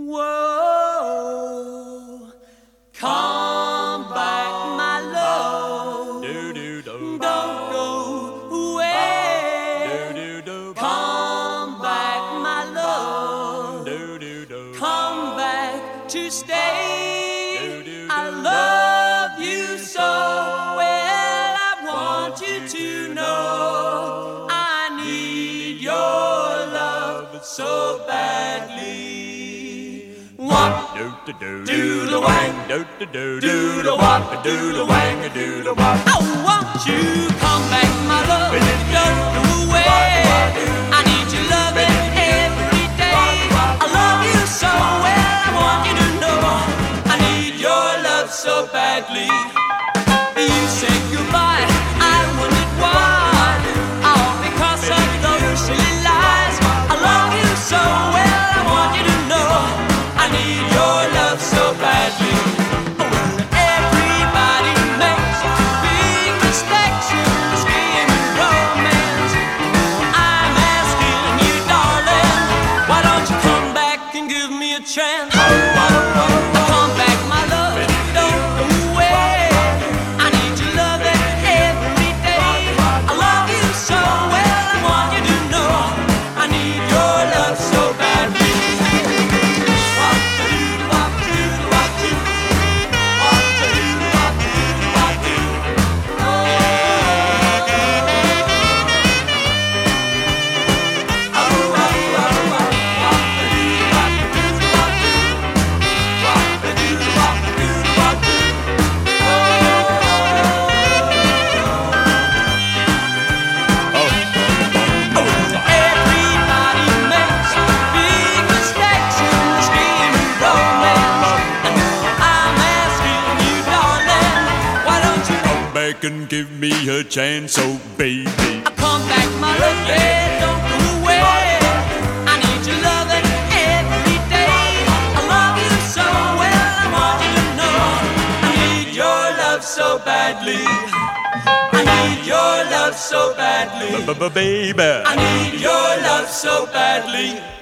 Whoa, come back, my love. Don't go away. Come back, my love. Come back to stay. I love you so well. I want you to know I need your love so badly. Do the wang, do the wop, do the wang, do the wop. I want you come back, my love. Don't go away. I need your loving every day. I love you so well. I want you to know I need your love so badly. You said goodbye. I wondered why. All because of those silly lies. I love you so well. I want you to know I need your love so badly. Well, everybody makes big mistakes in this game of romance. I'm asking you, darling, why don't you come back and give me a chance? Come back, my love, don't go away. I need your loving every day. I love you so well, I want you to know I need your love so badly. And give me a chance, oh baby. Come back, my love, yeah, don't go away. I need your loving every day. I love you so well, I want you to know I need your love so badly. I need your love so badly. Baby, I need your love so badly.